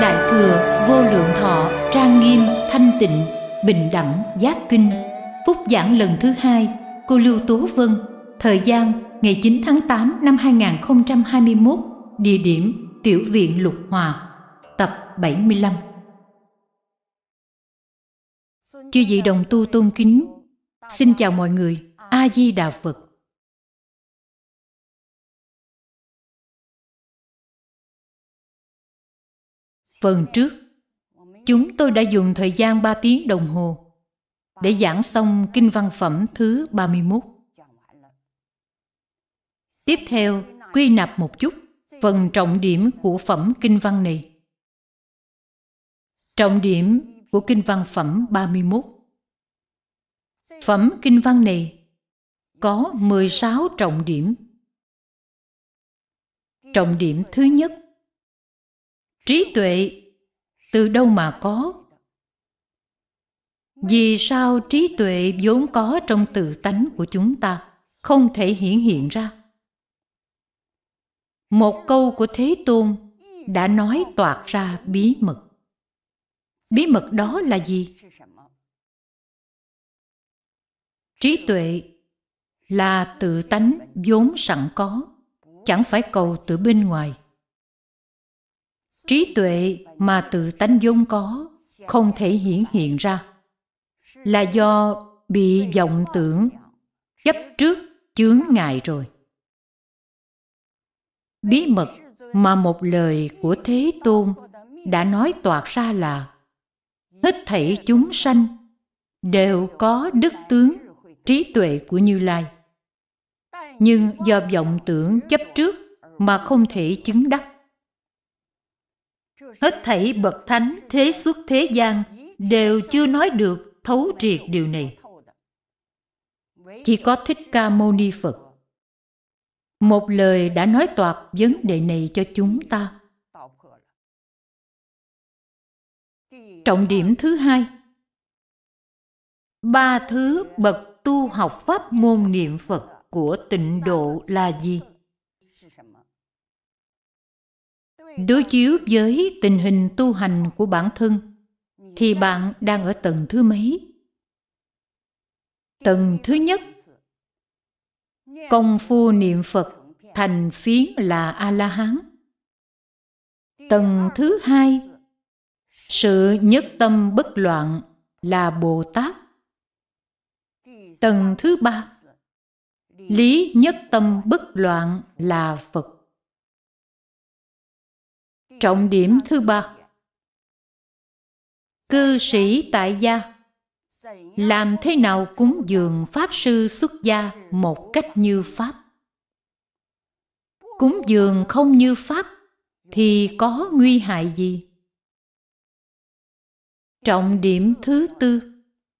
Đại Thừa Vô Lượng Thọ Trang Nghiêm Thanh Tịnh Bình Đẳng Giác Kinh. Phúc giảng lần thứ 2, cô Lưu Tố Vân. Thời gian ngày 9 tháng 8 năm 2021. Địa điểm Tiểu viện Lục Hòa. Tập 75. Chư vị đồng tu tôn kính, xin chào mọi người. A Di Đà Phật. Phần trước, chúng tôi đã dùng thời gian 3 tiếng đồng hồ để giảng xong kinh văn phẩm thứ 31. Tiếp theo, quy nạp một chút phần trọng điểm của phẩm kinh văn này. Trọng điểm của kinh văn phẩm 31. Phẩm kinh văn này có 16 trọng điểm. Trọng điểm thứ nhất: trí tuệ từ đâu mà có? Vì sao trí tuệ vốn có trong tự tánh của chúng ta không thể hiển hiện ra? Một câu của Thế Tôn đã nói toạc ra bí mật. Bí mật đó là gì? Trí tuệ là tự tánh vốn sẵn có, chẳng phải cầu từ bên ngoài. Trí tuệ mà tự tánh vốn có không thể hiển hiện ra là do bị vọng tưởng chấp trước chướng ngại rồi. Bí mật mà một lời của Thế Tôn đã nói toạc ra là hết thảy chúng sanh đều có đức tướng trí tuệ của Như Lai, nhưng do vọng tưởng chấp trước mà không thể chứng đắc. Hết thảy bậc thánh thế xuất thế gian đều chưa nói được thấu triệt điều này. Chỉ có Thích Ca Mâu Ni Phật một lời đã nói toạc vấn đề này cho chúng ta. Trọng điểm thứ hai: ba thứ bậc tu học pháp môn niệm Phật của tịnh độ là gì? Đối chiếu với tình hình tu hành của bản thân thì bạn đang ở tầng thứ mấy? Tầng thứ nhất, công phu niệm Phật thành phiến là A-la-hán. Tầng thứ hai, sự nhất tâm bất loạn là Bồ Tát. Tầng thứ ba, lý nhất tâm bất loạn là Phật. Trọng điểm thứ ba: cư sĩ tại gia làm thế nào cúng dường Pháp Sư xuất gia một cách như Pháp? Cúng dường không như Pháp thì có nguy hại gì? Trọng điểm thứ tư: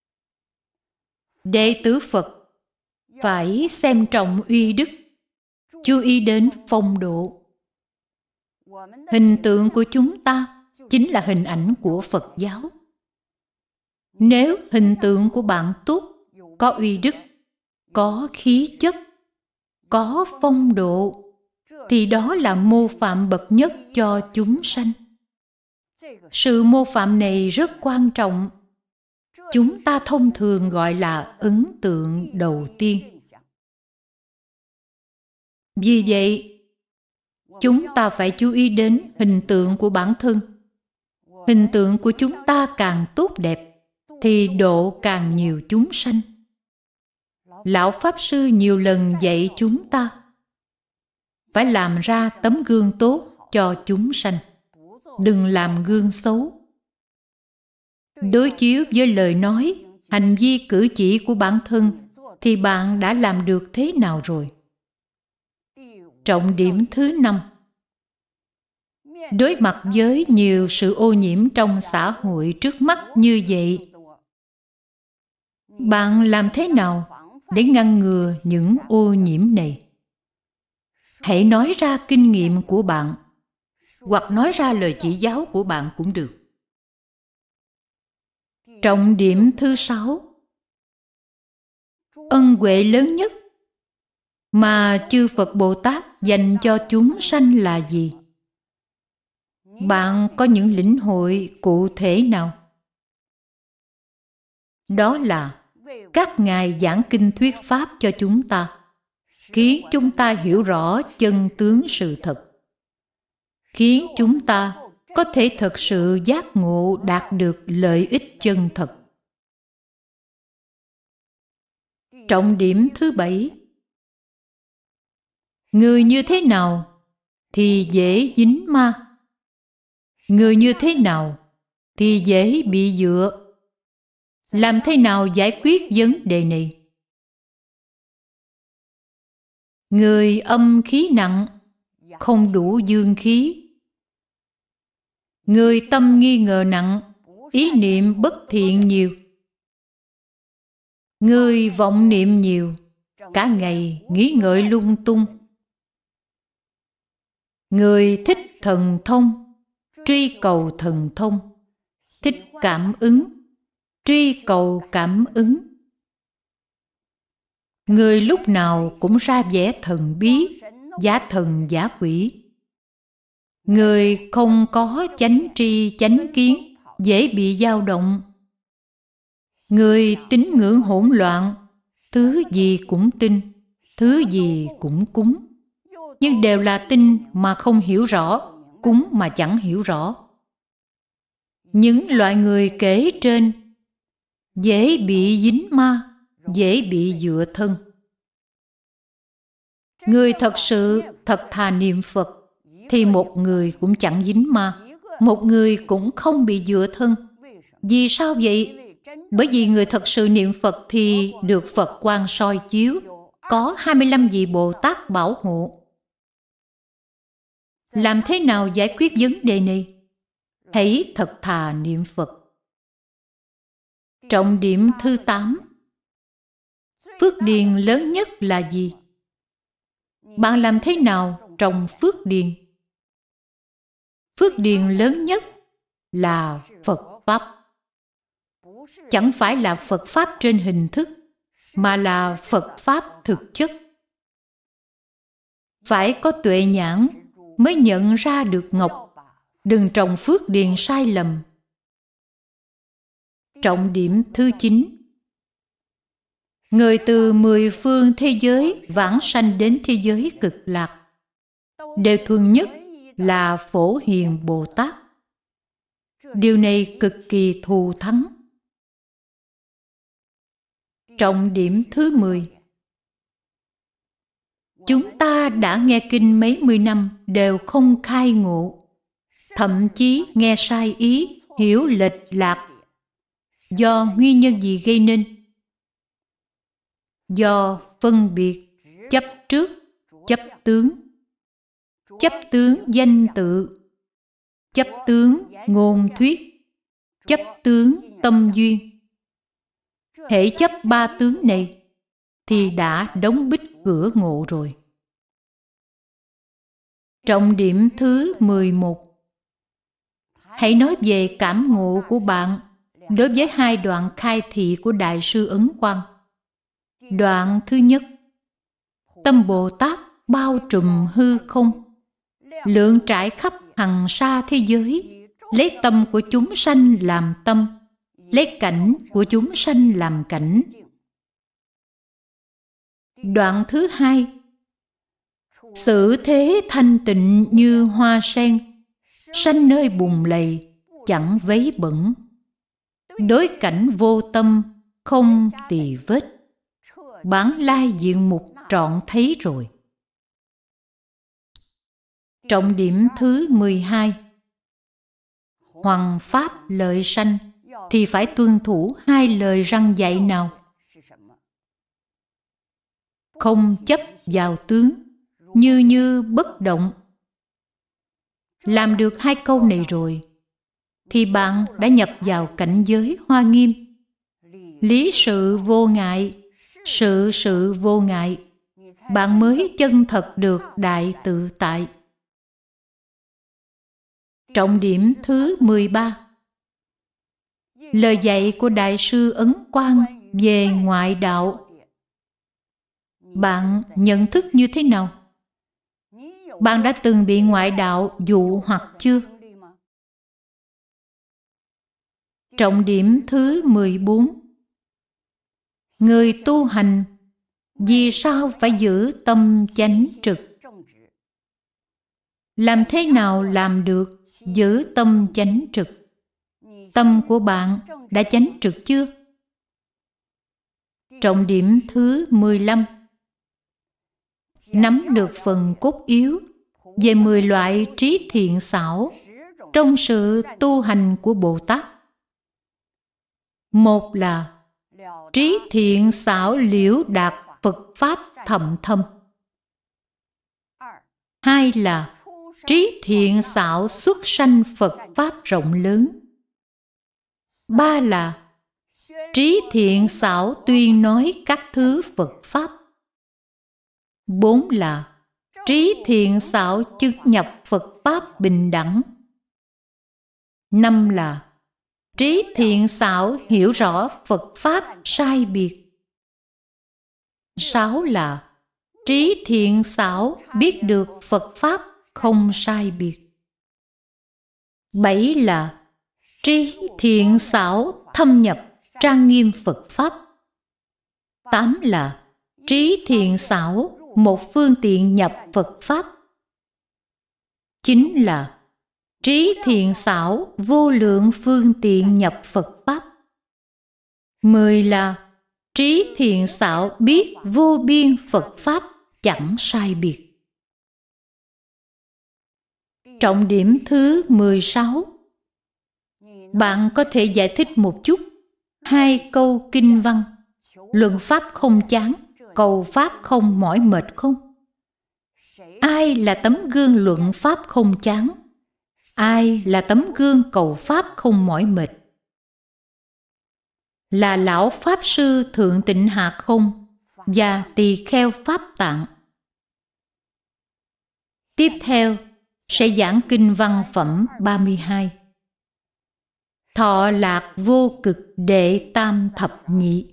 đệ tử Phật phải xem trọng uy đức, chú ý đến phong độ. Hình tượng của chúng ta chính là hình ảnh của Phật giáo. Nếu hình tượng của bạn tốt, có uy đức, có khí chất, có phong độ, thì đó là mô phạm bậc nhất cho chúng sanh. Sự mô phạm này rất quan trọng. Chúng ta thông thường gọi là ấn tượng đầu tiên. Vì vậy, chúng ta phải chú ý đến hình tượng của bản thân. Hình tượng của chúng ta càng tốt đẹp thì độ càng nhiều chúng sanh. Lão Pháp Sư nhiều lần dạy chúng ta phải làm ra tấm gương tốt cho chúng sanh, đừng làm gương xấu. Đối chiếu với lời nói, hành vi cử chỉ của bản thân thì bạn đã làm được thế nào rồi? Trọng điểm thứ năm: đối mặt với nhiều sự ô nhiễm trong xã hội trước mắt như vậy, bạn làm thế nào để ngăn ngừa những ô nhiễm này? Hãy nói ra kinh nghiệm của bạn, hoặc nói ra lời chỉ giáo của bạn cũng được. Trọng điểm thứ sáu: ân huệ lớn nhất mà chư Phật Bồ Tát dành cho chúng sanh là gì? Bạn có những lĩnh hội cụ thể nào? Đó là các ngài giảng kinh thuyết pháp cho chúng ta, khiến chúng ta hiểu rõ chân tướng sự thật, khiến chúng ta có thể thật sự giác ngộ đạt được lợi ích chân thật. Trọng điểm thứ 7. Người như thế nào thì dễ dính ma? Người như thế nào thì dễ bị dựa? Làm thế nào giải quyết vấn đề này? Người âm khí nặng, không đủ dương khí. Người tâm nghi ngờ nặng, ý niệm bất thiện nhiều. Người vọng niệm nhiều, cả ngày nghĩ ngợi lung tung. Người thích thần thông, truy cầu thần thông. Thích cảm ứng, truy cầu cảm ứng. Người lúc nào cũng ra vẻ thần bí, giả thần giả quỷ. Người không có chánh tri chánh kiến, dễ bị dao động. Người tín ngưỡng hỗn loạn, thứ gì cũng tin, thứ gì cũng cúng. Nhưng đều là tin mà không hiểu rõ, cúng mà chẳng hiểu rõ. Những loại người kể trên dễ bị dính ma, dễ bị dựa thân. Người thật sự thật thà niệm Phật thì một người cũng chẳng dính ma, một người cũng không bị dựa thân. Vì sao vậy? Bởi vì người thật sự niệm Phật thì được Phật quang soi chiếu, có 25 vị Bồ Tát bảo hộ. Làm thế nào giải quyết vấn đề này? Hãy thật thà niệm Phật. Trọng điểm thứ 8. Phước điền lớn nhất là gì? Bạn làm thế nào trồng phước điền? Phước điền lớn nhất là Phật Pháp. Chẳng phải là Phật Pháp trên hình thức, mà là Phật Pháp thực chất. Phải có tuệ nhãn mới nhận ra được ngọc. Đừng trồng phước điền sai lầm. Trọng điểm thứ 9. Người từ 10 phương thế giới vãng sanh đến thế giới cực lạc đều thường nhất là Phổ Hiền Bồ Tát. Điều này cực kỳ thù thắng. Trọng điểm thứ 10. Chúng ta đã nghe kinh mấy mươi năm đều không khai ngộ, thậm chí nghe sai ý, hiểu lệch lạc. Do nguyên nhân gì gây nên? Do phân biệt, chấp trước, chấp tướng danh tự, chấp tướng ngôn thuyết, chấp tướng tâm duyên. Hễ chấp 3 tướng này thì đã đóng bích cửa ngộ rồi. Trọng điểm thứ 11. Hãy nói về cảm ngộ của bạn đối với 2 đoạn khai thị của Đại sư Ấn Quang. Đoạn thứ nhất. Tâm Bồ Tát bao trùm hư không, lượng trải khắp hằng sa thế giới, lấy tâm của chúng sanh làm tâm, lấy cảnh của chúng sanh làm cảnh. Đoạn thứ hai. Sự thế thanh tịnh như hoa sen, sanh nơi bùn lầy, chẳng vấy bẩn. Đối cảnh vô tâm, không tì vết. Bản lai diện mục trọn thấy rồi. Trọng điểm thứ 12. Hoằng pháp lợi sanh thì phải tuân thủ 2 lời răn dạy nào? Không chấp vào tướng, như bất động. Làm được 2 câu này rồi thì bạn đã nhập vào cảnh giới Hoa Nghiêm. Lý sự vô ngại, sự vô ngại, bạn mới chân thật được đại tự tại. Trọng điểm thứ 13. Lời dạy của Đại sư Ấn Quang về ngoại đạo. Bạn nhận thức như thế nào? Bạn đã từng bị ngoại đạo dụ hoặc chưa? Trọng điểm thứ 14. Người tu hành vì sao phải giữ tâm chánh trực? Làm thế nào làm được giữ tâm chánh trực? Tâm của bạn đã chánh trực chưa? Trọng điểm thứ 15. Nắm được phần cốt yếu về 10 loại trí thiện xảo trong sự tu hành của Bồ Tát. Một là trí thiện xảo liễu đạt Phật Pháp thậm thâm. Hai là trí thiện xảo xuất sanh Phật Pháp rộng lớn. Ba là trí thiện xảo tuyên nói các thứ Phật Pháp. Bốn là trí thiện xảo chứng nhập Phật Pháp bình đẳng. Năm là trí thiện xảo hiểu rõ Phật Pháp sai biệt. Sáu là trí thiện xảo biết được Phật Pháp không sai biệt. Bảy là trí thiện xảo thâm nhập trang nghiêm Phật Pháp. Tám là trí thiện xảo một phương tiện nhập Phật Pháp. Chín là trí thiện xảo vô lượng phương tiện nhập Phật Pháp. 10 là trí thiện xảo biết vô biên Phật Pháp chẳng sai biệt. Trọng điểm thứ 16. Bạn có thể giải thích một chút 2 câu kinh văn luận pháp không chán, cầu pháp không mỏi mệt không? Ai là tấm gương luận pháp không chán? Ai là tấm gương cầu pháp không mỏi mệt? Là lão Pháp Sư Thượng Tịnh Hạ không và Tỳ Kheo Pháp Tạng. Tiếp theo sẽ giảng kinh văn phẩm 32. Thọ lạc vô cực đệ tam thập nhị.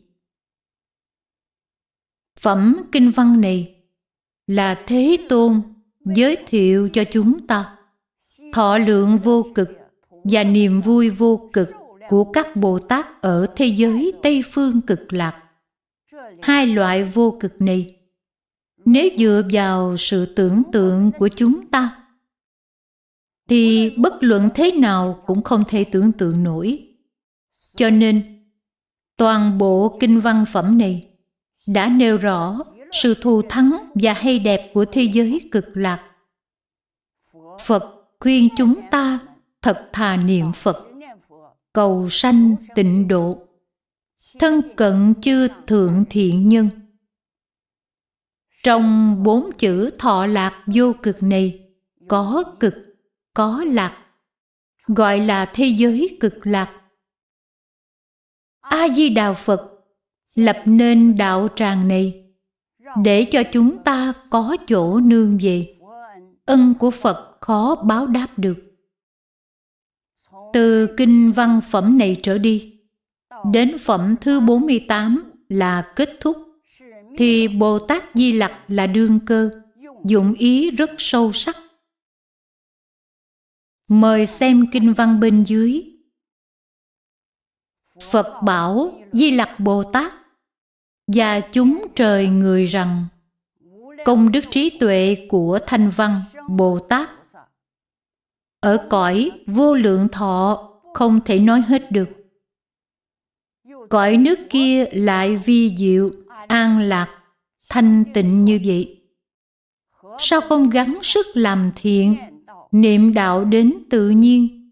Phẩm kinh văn này là Thế Tôn giới thiệu cho chúng ta thọ lượng vô cực và niềm vui vô cực của các Bồ Tát ở thế giới Tây Phương Cực Lạc. 2 loại vô cực này, nếu dựa vào sự tưởng tượng của chúng ta, thì bất luận thế nào cũng không thể tưởng tượng nổi. Cho nên, toàn bộ kinh văn phẩm này đã nêu rõ sự thù thắng và hay đẹp của thế giới Cực Lạc. Phật khuyên chúng ta thật thà niệm Phật, cầu sanh tịnh độ, thân cận chư thượng thiện nhân. Trong 4 chữ thọ lạc vô cực này có cực, có lạc, gọi là thế giới Cực Lạc. A Di Đà Phật lập nên đạo tràng này để cho chúng ta có chỗ nương về. Ân của Phật khó báo đáp được. Từ kinh văn phẩm này trở đi, đến phẩm thứ 48 là kết thúc, thì Bồ Tát Di Lặc là đương cơ, dụng ý rất sâu sắc. Mời xem kinh văn bên dưới. Phật bảo Di Lặc Bồ Tát và chúng trời người rằng công đức trí tuệ của Thanh Văn Bồ Tát ở cõi vô lượng thọ không thể nói hết được. Cõi nước kia lại vi diệu, an lạc, thanh tịnh như vậy. Sao không gắng sức làm thiện, niệm đạo đến tự nhiên?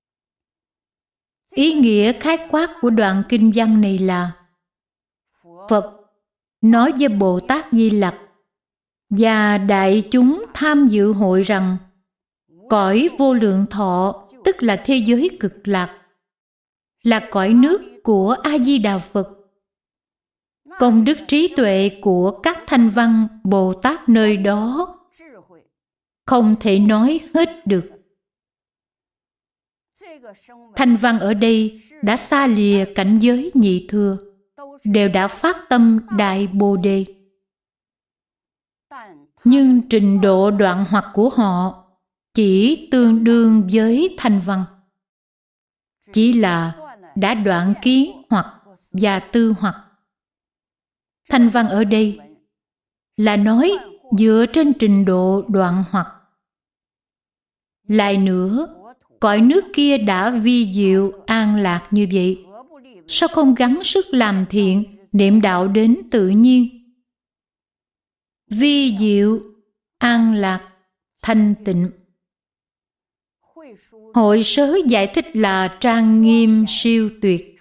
Ý nghĩa khái quát của đoạn kinh văn này là Phật nói với Bồ Tát Di Lặc và đại chúng tham dự hội rằng cõi vô lượng thọ, tức là thế giới Cực Lạc, là cõi nước của A Di Đà Phật. Công đức trí tuệ của các Thanh Văn Bồ Tát nơi đó không thể nói hết được. Thanh Văn ở đây đã xa lìa cảnh giới nhị thừa, đều đã phát tâm Đại Bồ Đề. Nhưng trình độ đoạn hoặc của họ chỉ tương đương với Thanh Văn, chỉ là đã đoạn kiến hoặc và tư hoặc. Thanh văn ở đây là nói dựa trên trình độ đoạn hoặc. Lại nữa, cõi nước kia đã vi diệu an lạc như vậy, sao không gắng sức làm thiện, niệm đạo đến tự nhiên? Vi diệu, an lạc, thanh tịnh. Hội sớ giải thích là trang nghiêm siêu tuyệt.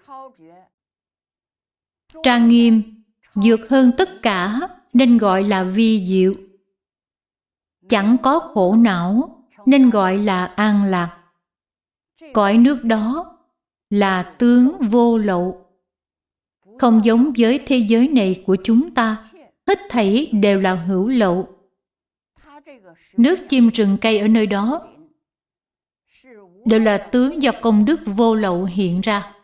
Trang nghiêm vượt hơn tất cả nên gọi là vi diệu. Chẳng có khổ não nên gọi là an lạc. Cõi nước đó là tướng vô lậu. Không giống với thế giới này của chúng ta, hết thảy đều là hữu lậu. Nước chim rừng cây ở nơi đó đều là tướng do công đức vô lậu hiện ra,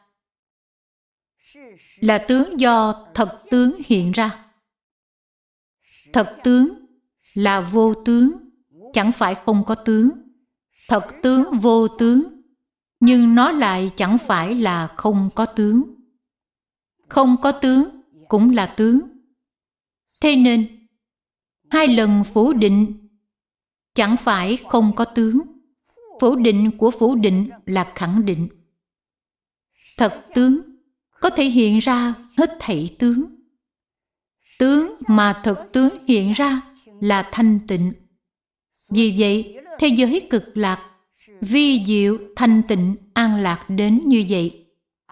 là tướng do thật tướng hiện ra. Thật tướng là vô tướng, chẳng phải không có tướng. Thật tướng vô tướng, nhưng nó lại chẳng phải là không có tướng. Không có tướng cũng là tướng. Thế nên, hai lần phủ định chẳng phải không có tướng. Phủ định của phủ định là khẳng định. Thật tướng có thể hiện ra hết thảy tướng. Tướng mà thật tướng hiện ra là thanh tịnh. Vì vậy, thế giới cực lạc, vi diệu, thanh tịnh, an lạc đến như vậy.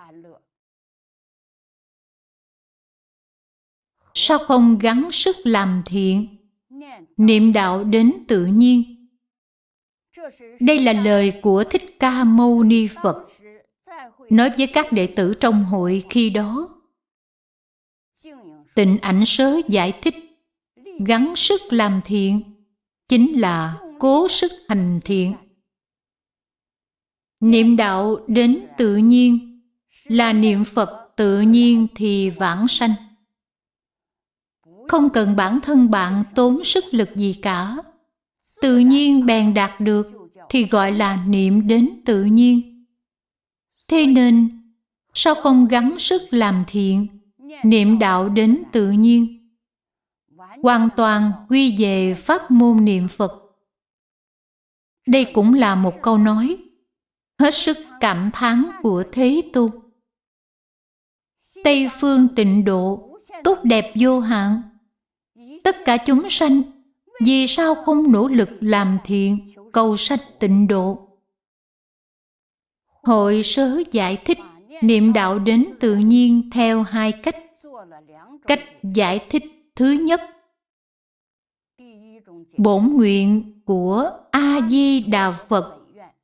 Sao không gắng sức làm thiện, niệm đạo đến tự nhiên? Đây là lời của Thích Ca Mâu Ni Phật nói với các đệ tử trong hội khi đó. Tịnh Ảnh Sớ giải thích, gắng sức làm thiện chính là cố sức hành thiện. Niệm đạo đến tự nhiên là niệm Phật tự nhiên thì vãng sanh. Không cần bản thân bạn tốn sức lực gì cả, tự nhiên bèn đạt được thì gọi là niệm đến tự nhiên. Thế nên, sao không gắng sức làm thiện, niệm đạo đến tự nhiên? Hoàn toàn quy về pháp môn niệm Phật. Đây cũng là một câu nói hết sức cảm thán của Thế Tôn. Tây phương tịnh độ, tốt đẹp vô hạn. Tất cả chúng sanh, vì sao không nỗ lực làm thiện, cầu sanh tịnh độ? Hội sớ giải thích niệm đạo đến tự nhiên theo hai cách. Cách giải thích thứ nhất, bổn nguyện của A-di-đà Phật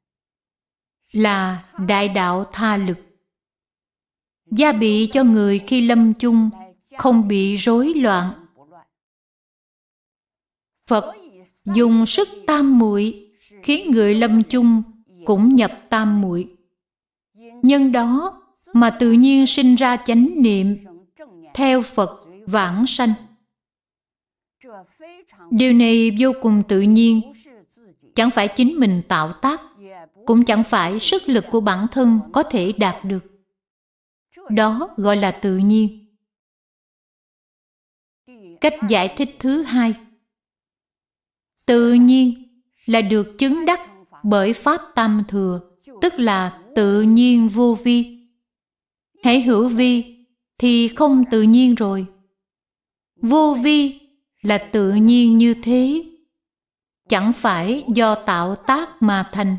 là đại đạo tha lực, gia bị cho người khi lâm chung không bị rối loạn. Phật dùng sức tam muội khiến người lâm chung cũng nhập tam muội. Nhân đó mà tự nhiên sinh ra chánh niệm, theo Phật vãng sanh. Điều này vô cùng tự nhiên, chẳng phải chính mình tạo tác, cũng chẳng phải sức lực của bản thân có thể đạt được. Đó gọi là tự nhiên. Cách giải thích thứ hai, tự nhiên là được chứng đắc bởi Pháp Tam Thừa, tức là tự nhiên vô vi. Hễ hữu vi thì không tự nhiên rồi. Vô vi là tự nhiên như thế, chẳng phải do tạo tác mà thành.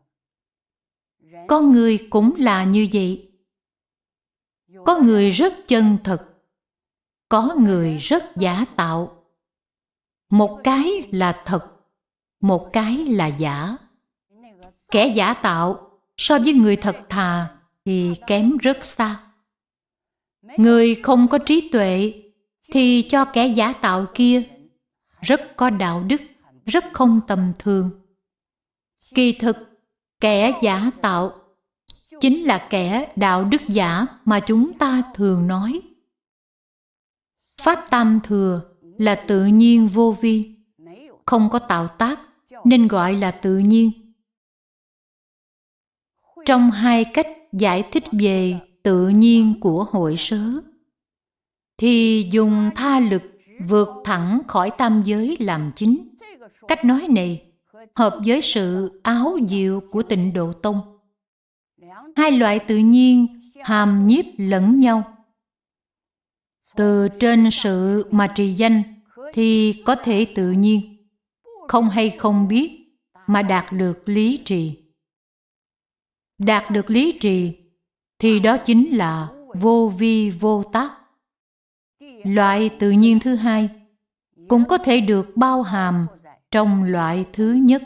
Con người cũng là như vậy. Có người rất chân thật, có người rất giả tạo. Một cái là thật, một cái là giả. Kẻ giả tạo so với người thật thà thì kém rất xa. Người không có trí tuệ thì cho kẻ giả tạo kia rất có đạo đức, rất không tầm thường. Kỳ thực, kẻ giả tạo chính là kẻ đạo đức giả mà chúng ta thường nói. Pháp Tam Thừa là tự nhiên vô vi, không có tạo tác nên gọi là tự nhiên. Trong hai cách giải thích về tự nhiên của hội sớ, thì dùng tha lực vượt thẳng khỏi tam giới làm chính. Cách nói này hợp với sự áo diệu của Tịnh Độ Tông. Hai loại tự nhiên hàm nhiếp lẫn nhau. Từ trên sự mà trì danh thì có thể tự nhiên, không hay không biết mà đạt được lý trì. Đạt được lý trì thì đó chính là vô vi vô tác. Loại tự nhiên thứ hai cũng có thể được bao hàm trong loại thứ nhất.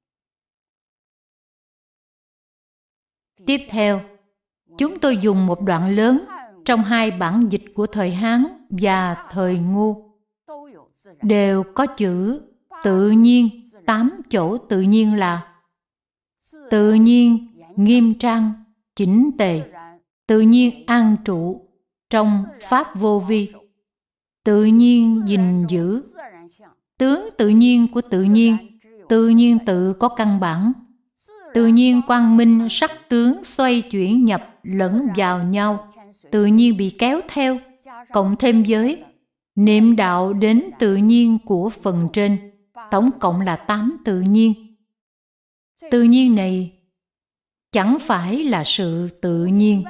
Tiếp theo, chúng tôi dùng một đoạn lớn trong hai bản dịch của thời Hán và thời Ngô. Đều có chữ tự nhiên, 8 chỗ tự nhiên là tự nhiên nghiêm trang, chỉnh tề, tự nhiên an trụ trong pháp vô vi, tự nhiên gìn giữ, tướng tự nhiên của tự nhiên tự có căn bản, tự nhiên quang minh sắc tướng xoay chuyển nhập lẫn vào nhau, tự nhiên bị kéo theo, cộng thêm với niệm đạo đến tự nhiên của phần trên, tổng cộng là 8 tự nhiên. Tự nhiên này chẳng phải là sự tự nhiên,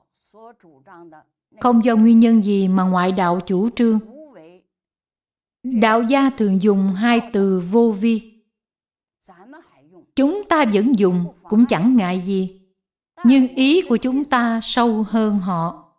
không do nguyên nhân gì mà ngoại đạo chủ trương. Đạo gia thường dùng hai từ vô vi. Chúng ta vẫn dùng cũng chẳng ngại gì, nhưng ý của chúng ta sâu hơn họ.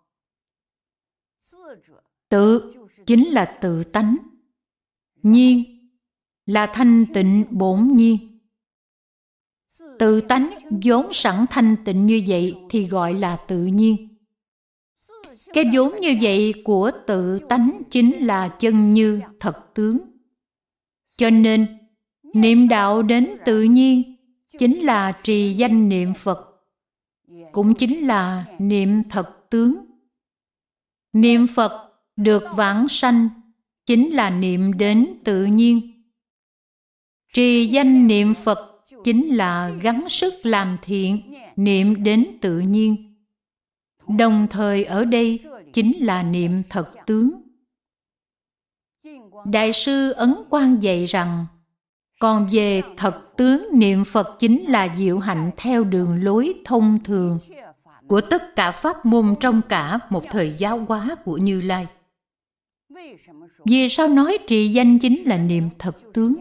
Tự chính là tự tánh, nhiên là thanh tịnh bổn nhiên. Tự tánh vốn sẵn thanh tịnh như vậy thì gọi là tự nhiên. Cái vốn như vậy của tự tánh chính là chân như thật tướng. Cho nên, niệm đạo đến tự nhiên chính là trì danh niệm Phật, cũng chính là niệm thật tướng. Niệm Phật được vãng sanh chính là niệm đến tự nhiên. Trì danh niệm Phật chính là gắng sức làm thiện, niệm đến tự nhiên. Đồng thời ở đây chính là niệm thật tướng. Đại sư Ấn Quang dạy rằng, còn về thật tướng niệm Phật chính là diệu hạnh theo đường lối thông thường của tất cả pháp môn trong cả một thời giáo hóa của Như Lai. Vì sao nói trì danh chính là niệm thật tướng?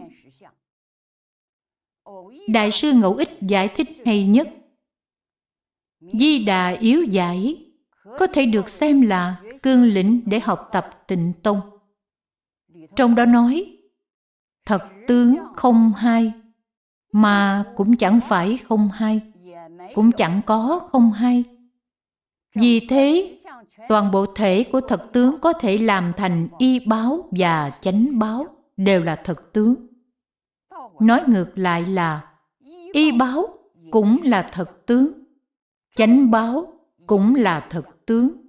Đại sư Ngẫu Ích giải thích hay nhất. Di Đà yếu giải có thể được xem là cương lĩnh để học tập Tịnh Tông. Trong đó nói, thật tướng không hai, mà cũng chẳng phải không hai, cũng chẳng có không hai. Vì thế, toàn bộ thể của thật tướng có thể làm thành y báo và chánh báo, đều là thật tướng. Nói ngược lại là, y báo cũng là thật tướng, chánh báo cũng là thật tướng.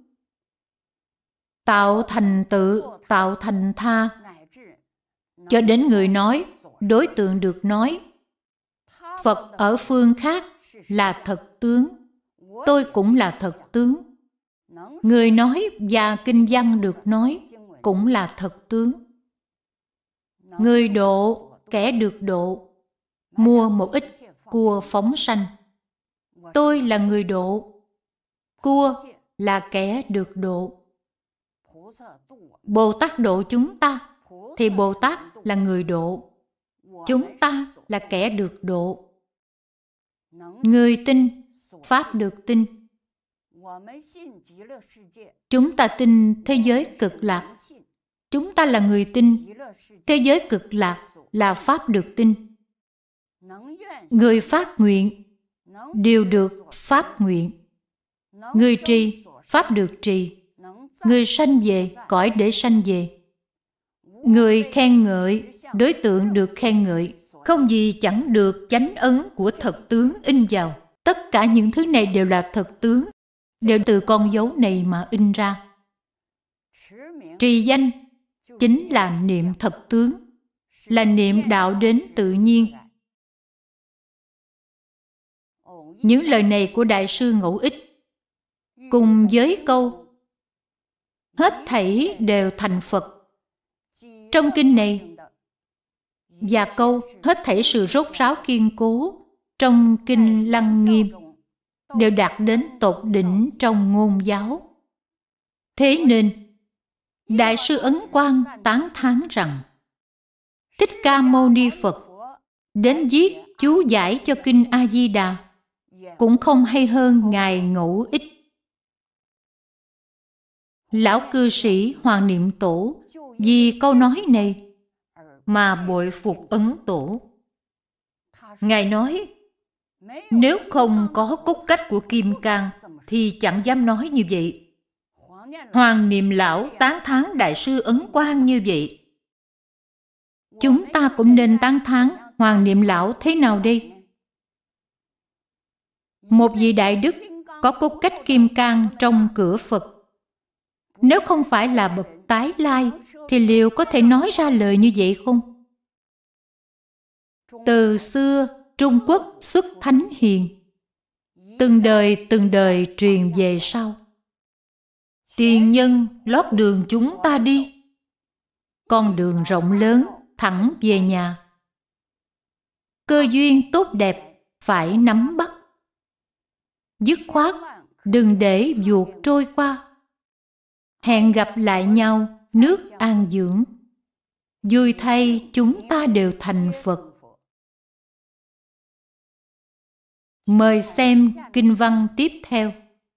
Tạo thành tự, tạo thành tha, cho đến người nói, đối tượng được nói. Phật ở phương khác là thật tướng, tôi cũng là thật tướng. Người nói và kinh văn được nói cũng là thật tướng. Người độ, kẻ được độ, mua một ít cua phóng sanh. Tôi là người độ, cua là kẻ được độ. Bồ Tát độ chúng ta, thì Bồ Tát là người độ, chúng ta là kẻ được độ. Người tin, Pháp được tin. Chúng ta tin thế giới cực lạc, chúng ta là người tin. Thế giới cực lạc là Pháp được tin. Người phát nguyện đều được Pháp nguyện. Người trì, Pháp được trì. Người sanh về, cõi để sanh về. Người khen ngợi, đối tượng được khen ngợi. Không gì chẳng được chánh ấn của thật tướng in vào. Tất cả những thứ này đều là thật tướng, đều từ con dấu này mà in ra. Trì danh chính là niệm thật tướng, là niệm đạo đến tự nhiên. Những lời này của Đại sư Ngẫu Ích cùng với câu hết thảy đều thành Phật trong kinh này, và câu hết thảy sự rốt ráo kiên cố trong kinh Lăng Nghiêm đều đạt đến tột đỉnh trong ngôn giáo. Thế nên, Đại sư Ấn Quang tán thán rằng Thích Ca Mâu Ni Phật đến viết chú giải cho kinh A Di Đà cũng không hay hơn Ngài Ngẫu Ích. Lão cư sĩ Hoàng Niệm Tổ vì câu nói này mà bội phục Ấn Tổ. Ngài nói, nếu không có cốt cách của Kim Cang thì chẳng dám nói như vậy. Hoàng Niệm Lão tán thán Đại sư Ấn Quang như vậy. Chúng ta cũng nên tán thán Hoàng Niệm Lão thế nào đây? Một vị đại đức có cốt cách Kim Cang trong cửa Phật, nếu không phải là bậc tái lai thì liệu có thể nói ra lời như vậy không? Từ xưa Trung Quốc xuất thánh hiền, từng đời truyền về sau. Tiền nhân lót đường chúng ta đi, con đường rộng lớn thẳng về nhà. Cơ duyên tốt đẹp phải nắm bắt, dứt khoát đừng để vuột trôi qua. Hẹn gặp lại nhau nước an dưỡng, vui thay chúng ta đều thành Phật. Mời xem kinh văn tiếp theo.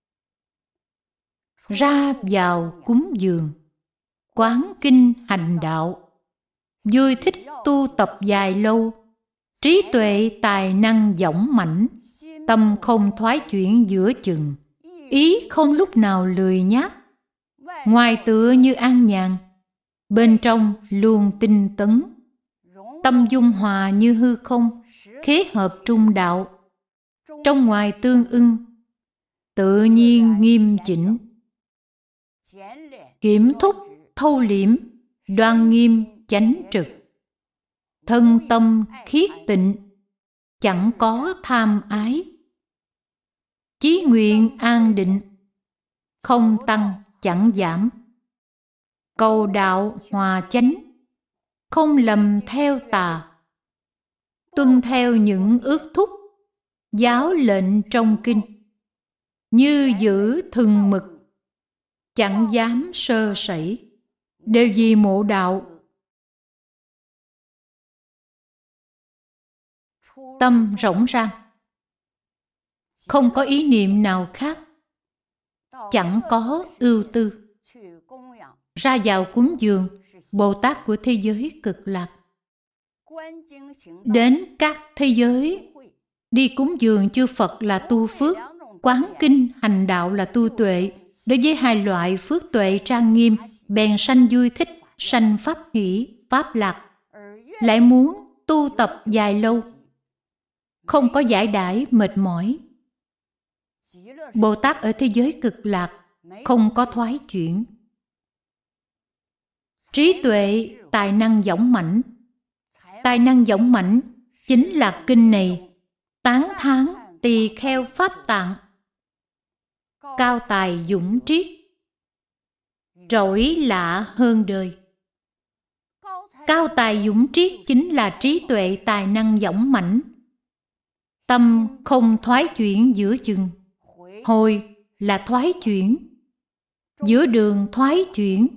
Ra vào cúng dường, quán kinh hành đạo, vui thích tu tập dài lâu, trí tuệ tài năng dõng mãnh, tâm không thoái chuyển giữa chừng, ý không lúc nào lười nhác, ngoài tựa như an nhàn, bên trong luôn tinh tấn, tâm dung hòa như hư không, khế hợp trung đạo, trong ngoài tương ưng, tự nhiên nghiêm chỉnh, kiểm thúc thâu liễm, đoan nghiêm chánh trực, thân tâm khiết tịnh, chẳng có tham ái, chí nguyện an định, không tăng chẳng giảm, cầu đạo hòa chánh, không lầm theo tà, tuân theo những ước thúc giáo lệnh trong kinh, như giữ thường mực, chẳng dám sơ sẩy, đều vì mộ đạo. Tâm rỗng rang, không có ý niệm nào khác, chẳng có ưu tư. Ra vào cúng dường Bồ Tát của thế giới Cực Lạc, đến các thế giới đi cúng dường chư Phật là tu phước, quán kinh hành đạo là tu tuệ. Đối với hai loại phước tuệ trang nghiêm, bèn sanh vui thích, sanh pháp hỷ, pháp lạc, lại muốn tu tập dài lâu, không có giải đãi mệt mỏi. Bồ Tát ở thế giới Cực Lạc không có thoái chuyển, trí tuệ tài năng dõng mãnh. Tài năng dõng mãnh chính là kinh này tán thán tỳ kheo pháp tạng, cao tài dũng triết, trỗi lạ hơn đời. Cao tài dũng triết chính là trí tuệ tài năng dõng mãnh, tâm không thoái chuyển giữa chừng. Hồi là thoái chuyển, giữa đường thoái chuyển.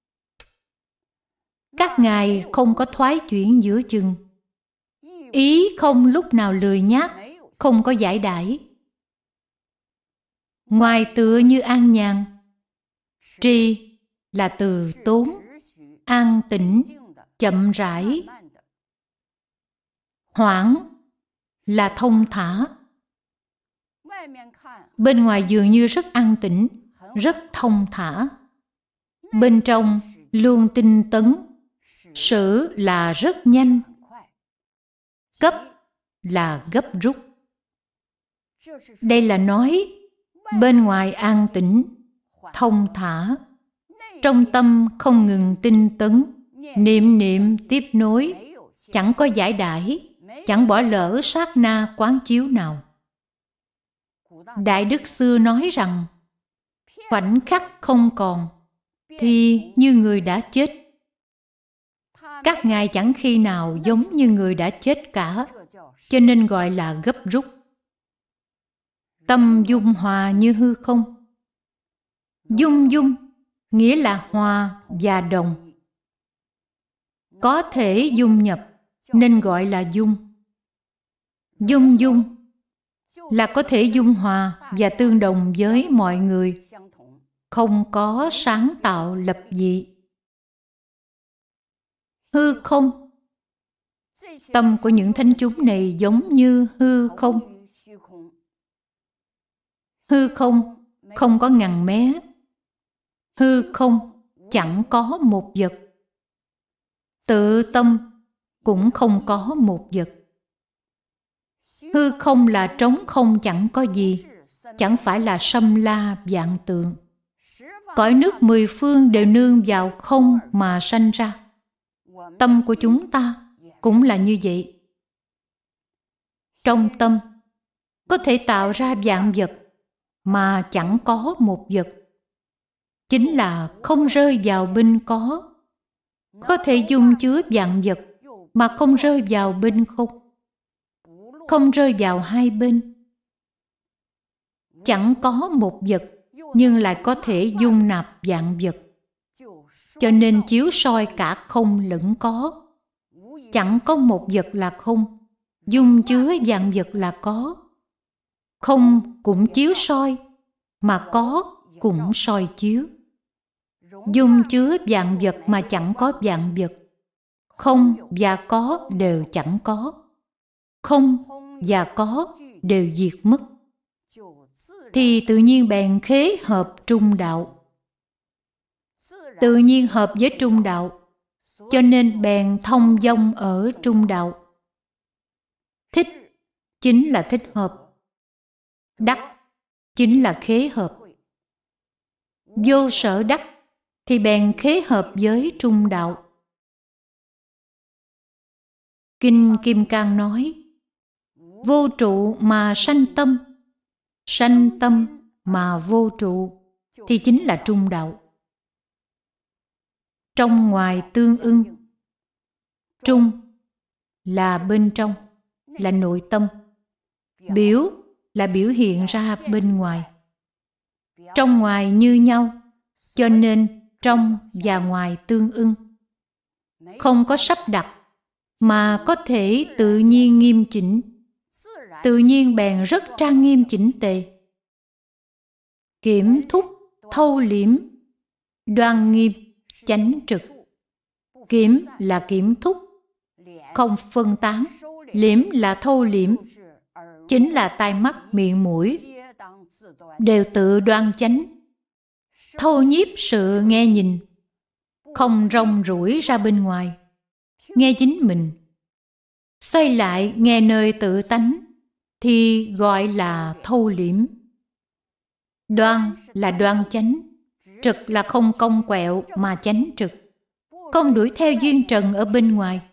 Các ngài không có thoái chuyển giữa chừng, ý không lúc nào lười nhác, không có giải đãi, ngoài tựa như an nhàn. Tri là từ tốn, an tĩnh, chậm rãi. Hoãn là thông thả. Bên ngoài dường như rất an tĩnh, rất thông thả, bên trong luôn tinh tấn. Sử là rất nhanh, cấp là gấp rút. Đây là nói bên ngoài an tĩnh, thông thả, trong tâm không ngừng tinh tấn, niệm niệm tiếp nối, chẳng có giải đãi, chẳng bỏ lỡ sát na quán chiếu nào. Đại đức xưa nói rằng, khoảnh khắc không còn, thì như người đã chết. Các ngài chẳng khi nào giống như người đã chết cả, cho nên gọi là gấp rút. Tâm dung hòa như hư không. Dung dung nghĩa là hòa và đồng. Có thể dung nhập nên gọi là dung. Dung dung là có thể dung hòa và tương đồng với mọi người, không có sáng tạo lập dị. Hư không. Tâm của những thánh chúng này giống như hư không. Hư không không có ngằn mé. Hư không chẳng có một vật. Tự tâm cũng không có một vật. Hư không là trống không chẳng có gì, chẳng phải là sâm la vạn tượng. Cõi nước mười phương đều nương vào không mà sanh ra. Tâm của chúng ta cũng là như vậy. Trong tâm có thể tạo ra vạn vật mà chẳng có một vật. Chính là không rơi vào bên có. Có thể dung chứa vạn vật mà không rơi vào bên không. Không rơi vào hai bên. Chẳng có một vật nhưng lại có thể dung nạp vạn vật. Cho nên chiếu soi cả không lẫn có. Chẳng có một vật là không, dung chứa vạn vật là có. Không cũng chiếu soi, mà có cũng soi chiếu. Dung chứa vạn vật mà chẳng có vạn vật. Không và có đều chẳng có. Không và có đều diệt mất. Thì tự nhiên bèn khế hợp trung đạo. Tự nhiên hợp với trung đạo, cho nên bèn thông dong ở trung đạo. Thích chính là thích hợp. Đắc chính là khế hợp. Vô sở đắc thì bèn khế hợp với trung đạo. Kinh Kim Cang nói: vô trụ mà sanh tâm, sanh tâm mà vô trụ, thì chính là trung đạo. Trong ngoài tương ưng. Trung là bên trong, là nội tâm. Biểu là biểu hiện ra bên ngoài. Trong ngoài như nhau, cho nên trong và ngoài tương ưng. Không có sắp đặt, mà có thể tự nhiên nghiêm chỉnh. Tự nhiên bèn rất trang nghiêm chỉnh tề. Kiểm thúc, thâu liễm, đoan nghiêm, chánh trực. Kiểm là kiểm thúc, không phân tán. Liễm là thâu liễm, chính là tai mắt miệng mũi đều tự đoan chánh. Thâu nhiếp sự nghe nhìn, không rong ruổi ra bên ngoài, nghe chính mình. Xoay lại nghe nơi tự tánh, thì gọi là thâu liễm. Đoan là đoan chánh, trực là không cong quẹo mà chánh trực, không đuổi theo duyên trần ở bên ngoài.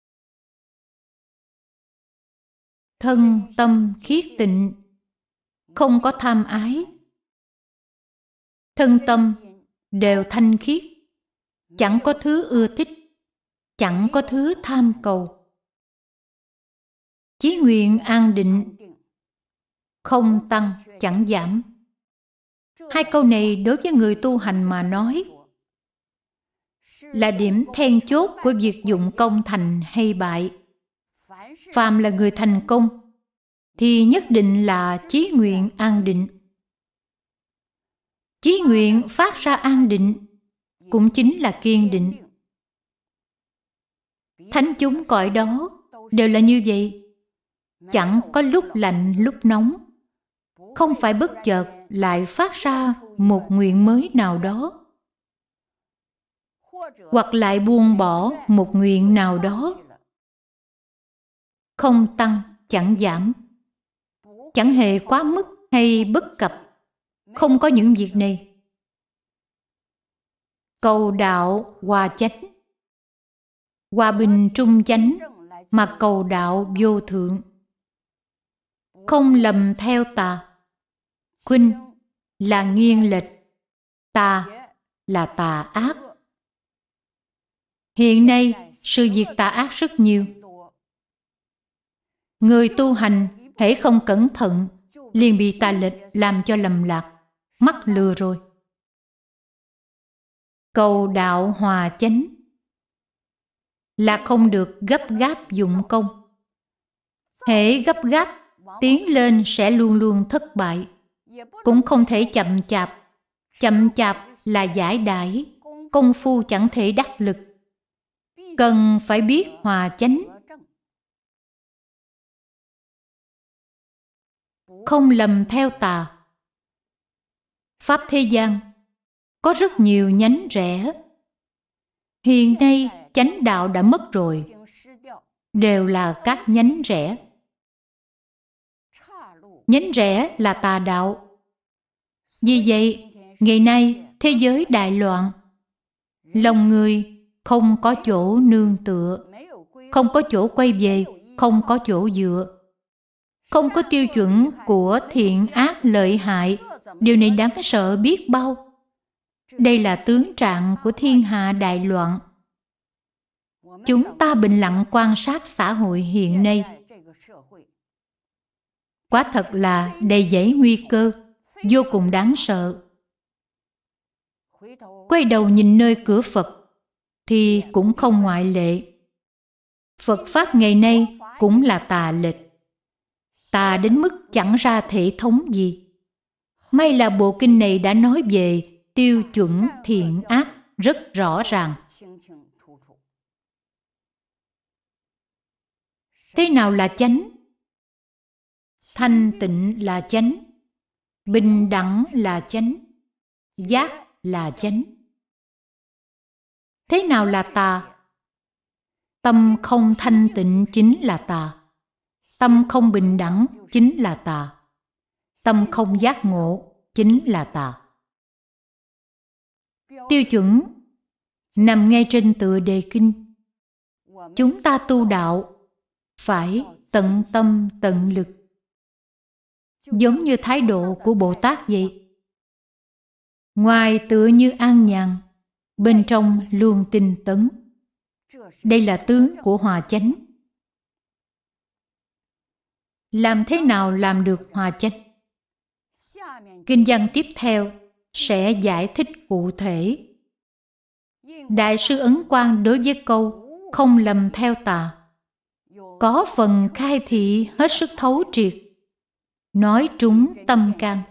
Thân tâm khiết tịnh, không có tham ái. Thân tâm đều thanh khiết, chẳng có thứ ưa thích, chẳng có thứ tham cầu. Chí nguyện an định, không tăng chẳng giảm. Hai câu này đối với người tu hành mà nói là điểm then chốt của việc dụng công thành hay bại. Phàm là người thành công thì nhất định là chí nguyện an định. Chí nguyện phát ra an định cũng chính là kiên định. Thánh chúng cõi đó đều là như vậy, chẳng có lúc lạnh lúc nóng. Không phải bất chợt lại phát ra một nguyện mới nào đó, hoặc lại buông bỏ một nguyện nào đó. Không tăng chẳng giảm, chẳng hề quá mức hay bất cập. Không có những việc này. Cầu đạo hòa chánh, hòa bình trung chánh mà cầu đạo vô thượng. Không lầm theo tà. Khuynh là nghiêng lệch, Ta là tà ác. Hiện nay, sự việc tà ác rất nhiều. Người tu hành hễ không cẩn thận, liền bị tà lịch làm cho lầm lạc, mắc lừa rồi. Cầu đạo hòa chánh là không được gấp gáp dụng công. Hễ gấp gáp, tiến lên sẽ luôn luôn thất bại. Cũng không thể chậm chạp. Chậm chạp là giải đãi, công phu chẳng thể đắc lực. Cần phải biết hòa chánh. Không lầm theo tà. Pháp thế gian có rất nhiều nhánh rẽ. Hiện nay chánh đạo đã mất rồi, đều là các nhánh rẽ. Nhánh rẽ là tà đạo. Vì vậy, ngày nay thế giới đại loạn. Lòng người không có chỗ nương tựa, không có chỗ quay về, không có chỗ dựa. Không có tiêu chuẩn của thiện ác lợi hại. Điều này đáng sợ biết bao. Đây là tướng trạng của thiên hạ đại loạn. Chúng ta bình lặng quan sát xã hội hiện nay. Quả thật là đầy dẫy nguy cơ, vô cùng đáng sợ. Quay đầu nhìn nơi cửa Phật thì cũng không ngoại lệ. Phật Pháp ngày nay cũng là tà lệch. Tà đến mức chẳng ra thể thống gì. May là bộ kinh này đã nói về tiêu chuẩn thiện ác rất rõ ràng. Thế nào là chánh? Thanh tịnh là chánh. Bình đẳng là chánh. Giác là chánh. Thế nào là tà? Tâm không thanh tịnh chính là tà. Tâm không bình đẳng chính là tà. Tâm không giác ngộ chính là tà. Tiêu chuẩn nằm ngay trên tựa đề kinh. Chúng ta tu đạo phải tận tâm tận lực, giống như thái độ của Bồ Tát vậy. Ngoài tựa như an nhàn, bên trong luôn tinh tấn. Đây là tướng của hòa chánh. Làm thế nào làm được hòa chánh? Kinh văn tiếp theo sẽ giải thích cụ thể. Đại sư Ấn Quang đối với câu không lầm theo tà có phần khai thị hết sức thấu triệt, nói trúng tâm can.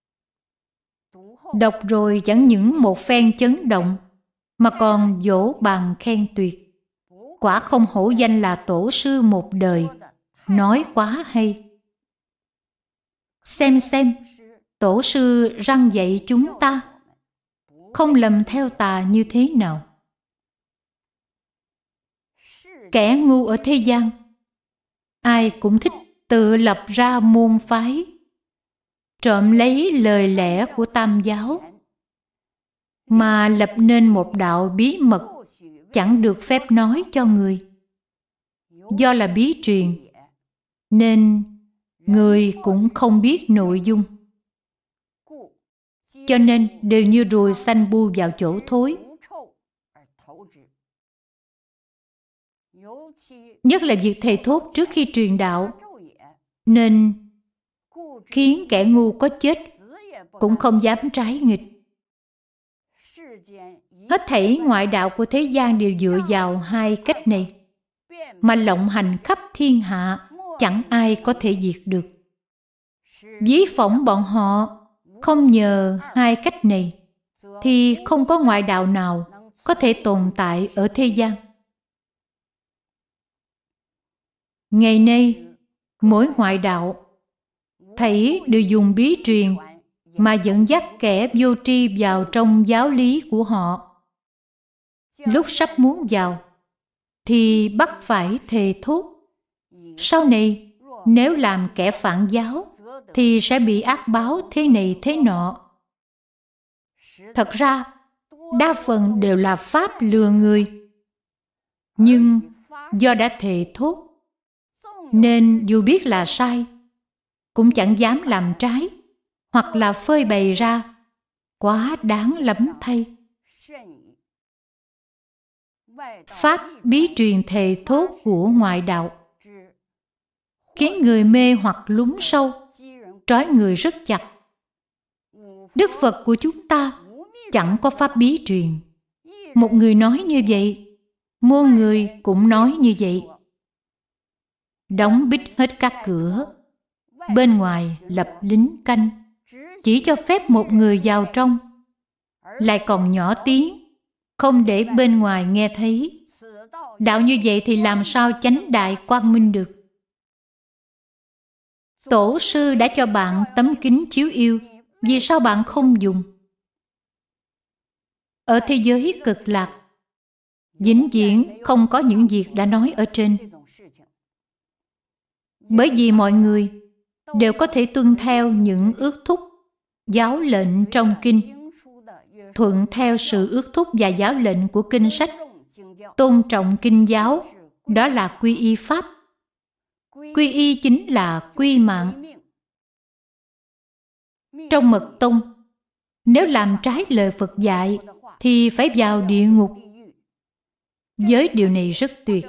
Đọc rồi chẳng những một phen chấn động, mà còn vỗ bàn khen tuyệt. Quả không hổ danh là tổ sư một đời, nói quá hay. Xem, tổ sư răn dạy chúng ta không lầm theo tà như thế nào. Kẻ ngu ở thế gian, ai cũng thích tự lập ra môn phái, trộm lấy lời lẽ của Tam giáo, mà lập nên một đạo bí mật chẳng được phép nói cho người. Do là bí truyền, nên người cũng không biết nội dung. Cho nên đều như ruồi xanh bu vào chỗ thối. Nhất là việc thầy thốt trước khi truyền đạo, nên khiến kẻ ngu có chết cũng không dám trái nghịch. Hết thảy ngoại đạo của thế gian đều dựa vào hai cách này, mà lộng hành khắp thiên hạ, chẳng ai có thể diệt được. Ví phỏng bọn họ không nhờ hai cách này, thì không có ngoại đạo nào có thể tồn tại ở thế gian. Ngày nay, mỗi ngoại đạo thảy đều dùng bí truyền mà dẫn dắt kẻ vô tri vào trong giáo lý của họ. Lúc sắp muốn vào thì bắt phải thề thốt. Sau này nếu làm kẻ phản giáo thì sẽ bị ác báo thế này thế nọ. Thật ra đa phần đều là pháp lừa người. Nhưng do đã thề thốt, nên dù biết là sai cũng chẳng dám làm trái, hoặc là phơi bày ra, quá đáng lắm thay. Pháp bí truyền thề thốt của ngoại đạo khiến người mê hoặc lún sâu, trói người rất chặt. Đức Phật của chúng ta chẳng có pháp bí truyền. Một người nói như vậy, muôn người cũng nói như vậy. Đóng bít hết các cửa, bên ngoài lập lính canh, chỉ cho phép một người vào trong, lại còn nhỏ tiếng, không để bên ngoài nghe thấy. Đạo như vậy thì làm sao chánh đại quang minh được? Tổ sư đã cho bạn tấm kính chiếu yêu, vì sao bạn không dùng? Ở thế giới cực lạc, vĩnh viễn không có những việc đã nói ở trên. Bởi vì mọi người đều có thể tuân theo những ước thúc, giáo lệnh trong kinh, thuận theo sự ước thúc và giáo lệnh của kinh sách, tôn trọng kinh giáo, đó là quy y pháp. Quy y chính là quy mạng. Trong mật tông, nếu làm trái lời Phật dạy thì phải vào địa ngục. Với điều này rất tuyệt.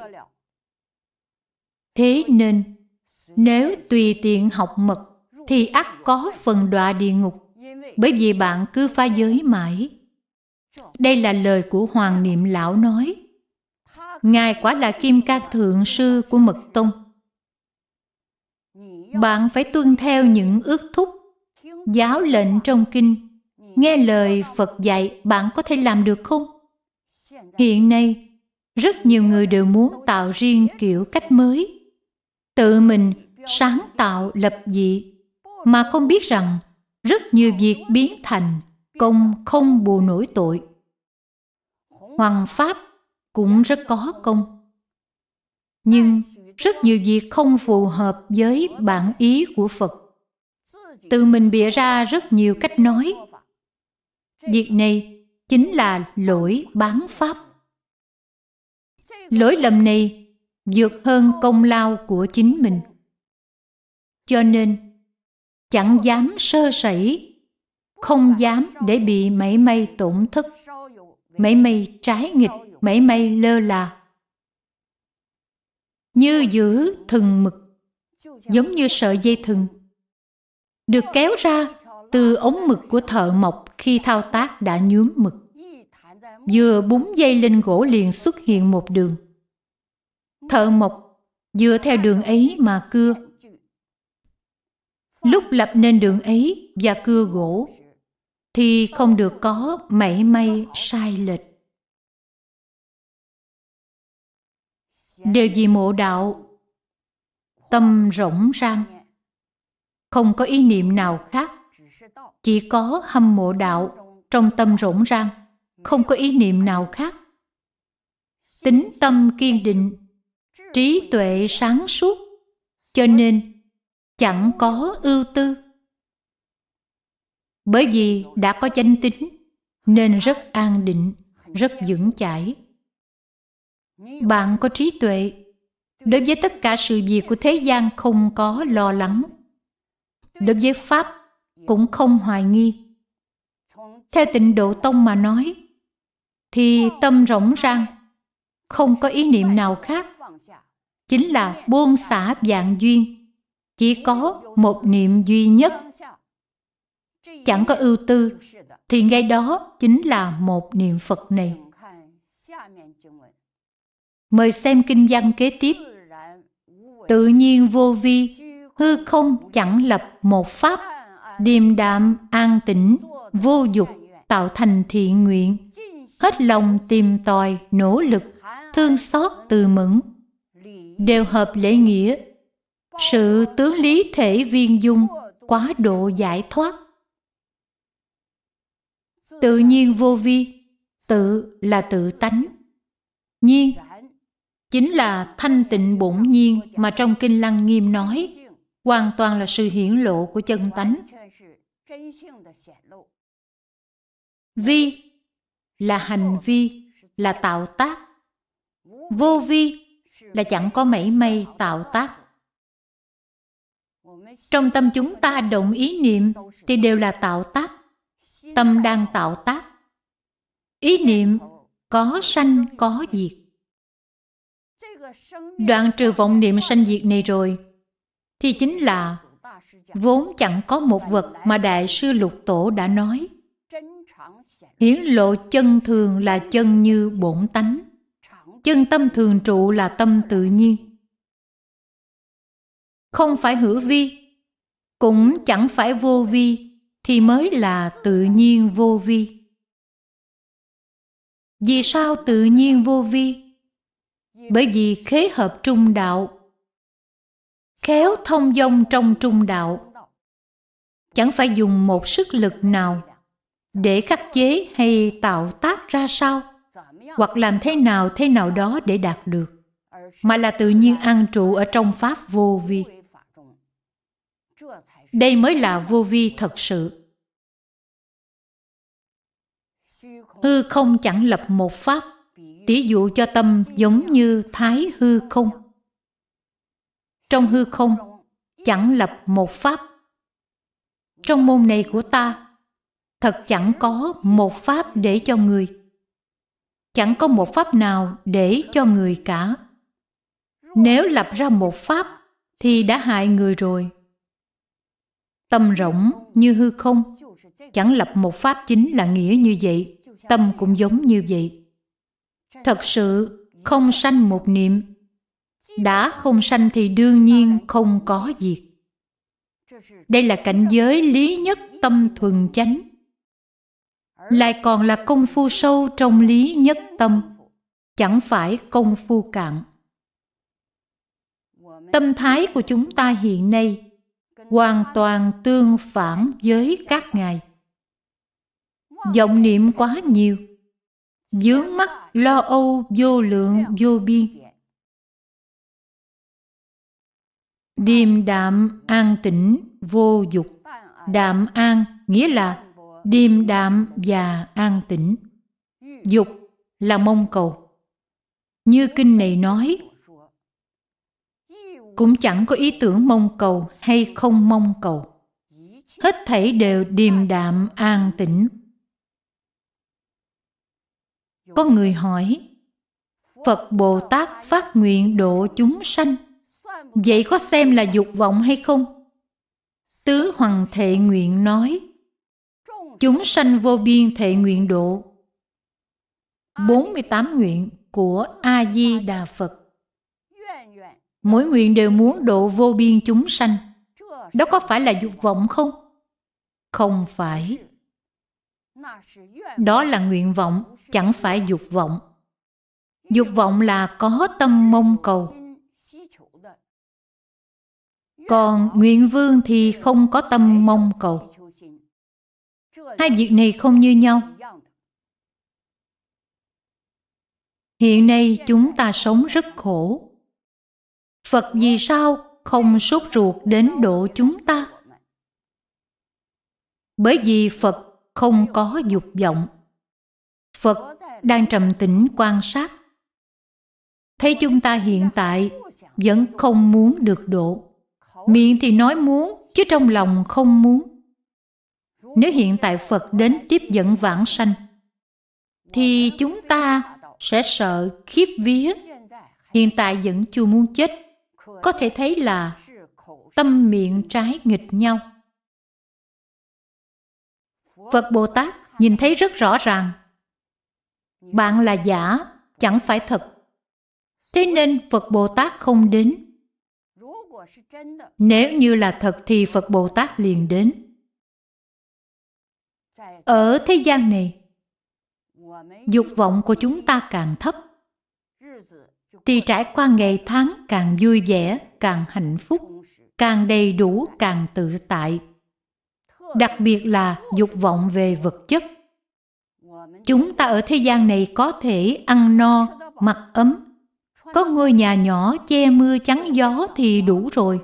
Thế nên, nếu tùy tiện học mật thì ắt có phần đọa địa ngục, bởi vì bạn cứ phá giới mãi. Đây là lời của Hoàng Niệm Lão nói. Ngài quả là Kim Cang Thượng Sư của Mật Tông. Bạn phải tuân theo những ước thúc, giáo lệnh trong kinh. Nghe lời Phật dạy, bạn có thể làm được không? Hiện nay, rất nhiều người đều muốn tạo riêng kiểu cách mới, tự mình sáng tạo lập dị, mà không biết rằng rất nhiều việc biến thành công không bù nổi tội. Hoằng pháp cũng rất có công, nhưng rất nhiều việc không phù hợp với bản ý của Phật. Tự mình bịa ra rất nhiều cách nói. Việc này chính là lỗi bán pháp. Lỗi lầm này vượt hơn công lao của chính mình. Cho nên, chẳng dám sơ sẩy, không dám để bị mảy may tổn thất, mảy may trái nghịch, mảy may lơ là. Như giữ thừng mực, giống như sợi dây thừng, được kéo ra từ ống mực của thợ mộc khi thao tác đã nhuốm mực. Vừa búng dây lên gỗ liền xuất hiện một đường. Thợ mộc dựa theo đường ấy mà cưa. Lúc lập nên đường ấy và cưa gỗ thì không được có mảy may sai lệch. Đều vì mộ đạo, tâm rỗng rang, không có ý niệm nào khác, chỉ có hâm mộ đạo trong tâm rỗng rang, không có ý niệm nào khác. Tính tâm kiên định, trí tuệ sáng suốt, cho nên chẳng có ưu tư. Bởi vì đã có chánh tín nên rất an định, rất vững chãi. Bạn có trí tuệ, đối với tất cả sự việc của thế gian không có lo lắng. Đối với Pháp cũng không hoài nghi. Theo Tịnh Độ Tông mà nói, thì tâm rỗng rang, không có ý niệm nào khác, chính là buông xả vạn duyên, chỉ có một niệm duy nhất. Chẳng có ưu tư, thì ngay đó chính là một niệm Phật này. Mời xem kinh văn kế tiếp. Tự nhiên vô vi, hư không chẳng lập một pháp, điềm đạm an tĩnh, vô dục, tạo thành thiện nguyện, hết lòng tìm tòi, nỗ lực, thương xót từ mẫn, đều hợp lễ nghĩa, sự tướng lý thể viên dung, quá độ giải thoát. Tự nhiên vô vi, tự là tự tánh, nhiên chính là thanh tịnh bổn nhiên mà trong Kinh Lăng Nghiêm nói, hoàn toàn là sự hiển lộ của chân tánh. Vi là hành vi, là tạo tác. Vô vi là chẳng có mảy may tạo tác. Trong tâm chúng ta động ý niệm thì đều là tạo tác. Tâm đang tạo tác. Ý niệm có sanh có diệt. Đoạn trừ vọng niệm sanh diệt này rồi, thì chính là vốn chẳng có một vật mà Đại sư Lục Tổ đã nói. Hiển lộ chân thường là chân như bổn tánh. Chân tâm thường trụ là tâm tự nhiên. Không phải hữu vi, cũng chẳng phải vô vi, thì mới là tự nhiên vô vi. Vì sao tự nhiên vô vi? Bởi vì khế hợp trung đạo, khéo thông dong trong trung đạo, chẳng phải dùng một sức lực nào để khắc chế hay tạo tác ra sao, hoặc làm thế nào đó để đạt được, mà là tự nhiên an trụ ở trong pháp vô vi. Đây mới là vô vi thật sự. Hư không chẳng lập một pháp. Tỷ dụ cho tâm giống như thái hư không. Trong hư không chẳng lập một pháp. Trong môn này của ta, thật chẳng có một pháp để cho người. Chẳng có một pháp nào để cho người cả. Nếu lập ra một pháp thì đã hại người rồi. Tâm rỗng như hư không, chẳng lập một pháp chính là nghĩa như vậy. Tâm cũng giống như vậy. Thật sự không sanh một niệm. Đã không sanh thì đương nhiên không có diệt. Đây là cảnh giới lý nhất tâm thuần chánh. Lại còn là công phu sâu trong lý nhất tâm, chẳng phải công phu cạn. Tâm thái của chúng ta hiện nay hoàn toàn tương phản với các ngài. Vọng niệm quá nhiều, vướng mắc lo âu vô lượng vô biên. Điềm đạm an tĩnh vô dục. Đạm an nghĩa là điềm đạm và an tĩnh. Dục là mong cầu. Như kinh này nói, cũng chẳng có ý tưởng mong cầu hay không mong cầu. Hết thảy đều điềm đạm an tĩnh. Có người hỏi, Phật Bồ Tát phát nguyện độ chúng sanh, vậy có xem là dục vọng hay không? Tứ Hoằng Thệ Nguyện nói, chúng sanh vô biên thệ nguyện độ. 48 nguyện của A-di-đà Phật. Mỗi nguyện đều muốn độ vô biên chúng sanh. Đó có phải là dục vọng không? Không phải. Đó là nguyện vọng, chẳng phải dục vọng. Dục vọng là có tâm mong cầu. Còn nguyện vương thì không có tâm mong cầu. Hai việc này không như nhau. Hiện nay chúng ta sống rất khổ. Phật vì sao không sốt ruột đến độ chúng ta? Bởi vì Phật không có dục vọng. Phật đang trầm tĩnh quan sát. Thấy chúng ta hiện tại vẫn không muốn được độ. Miệng thì nói muốn, chứ trong lòng không muốn. Nếu hiện tại Phật đến tiếp dẫn vãng sanh, thì chúng ta sẽ sợ khiếp vía. Hiện tại vẫn chưa muốn chết. Có thể thấy là tâm miệng trái nghịch nhau. Phật Bồ Tát nhìn thấy rất rõ ràng. Bạn là giả, chẳng phải thật. Thế nên Phật Bồ Tát không đến. Nếu như là thật thì Phật Bồ Tát liền đến. Ở thế gian này, dục vọng của chúng ta càng thấp, thì trải qua ngày tháng càng vui vẻ, càng hạnh phúc, càng đầy đủ, càng tự tại. Đặc biệt là dục vọng về vật chất. Chúng ta ở thế gian này có thể ăn no, mặc ấm, có ngôi nhà nhỏ che mưa chắn gió thì đủ rồi.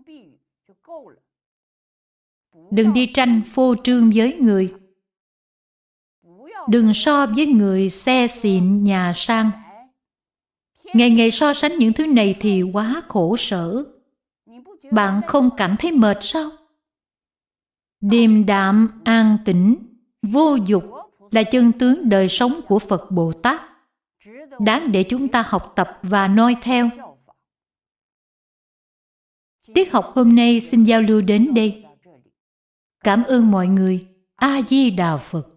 Đừng đi tranh phô trương với người. Đừng so với người xe xịn nhà sang. Ngày ngày so sánh những thứ này thì quá khổ sở. Bạn không cảm thấy mệt sao? Điềm đạm an tĩnh Vô dục là chân tướng đời sống của Phật Bồ Tát, đáng để chúng ta học tập và noi theo. Tiết học hôm nay xin giao lưu đến đây. Cảm ơn mọi người. A Di Đà Phật.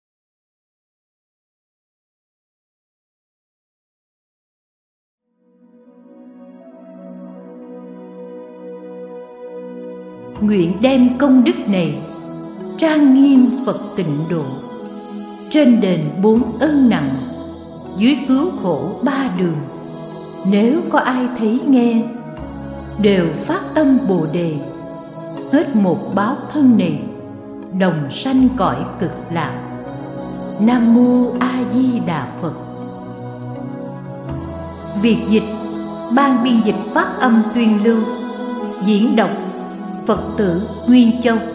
Nguyện đem công đức này trang nghiêm Phật tịnh độ, trên đền 4 ơn nặng, dưới cứu khổ 3 đường. Nếu có ai thấy nghe, đều phát tâm Bồ Đề, hết một báo thân này, đồng sanh cõi cực lạc. Nam Mô A Di Đà Phật. Việc dịch, ban biên dịch phát âm Tuyên Lưu, diễn đọc Phật tử Nguyên Châu.